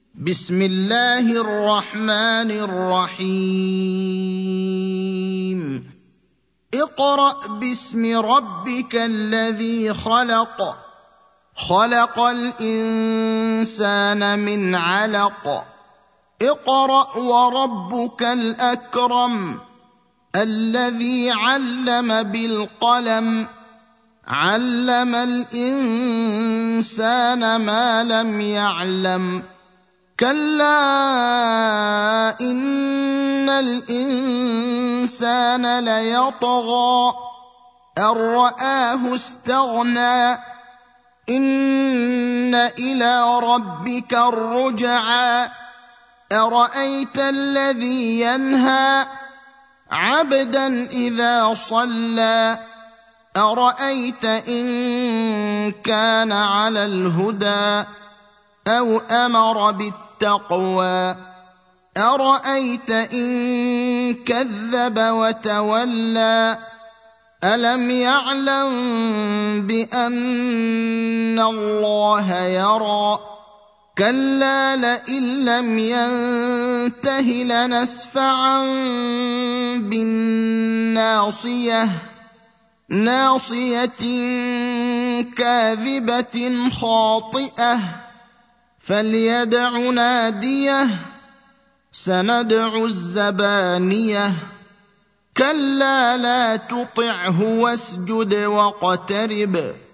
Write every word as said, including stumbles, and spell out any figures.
بسم الله الرحمن الرحيم اقرأ باسم ربك الذي خلق خلق الإنسان من علق اقرأ وربك الأكرم الذي علم بالقلم علم الإنسان ما لم يعلم كلا إن الإنسان ليطغى أن رآه استغنى إن إلى ربك الرجعى أرأيت الذي ينهى عبدا إذا صلى أرأيت إن كان على الهدى أو أمر بالتقوى أرأيت إن كذب وتولى ألم يعلم بأن الله يرى كلا لئن لم ينته لنسفعا بالناصية ناصية كاذبة خاطئة فليدع ناديه سندع الزبانية كلا لا تطعه واسجد واقترب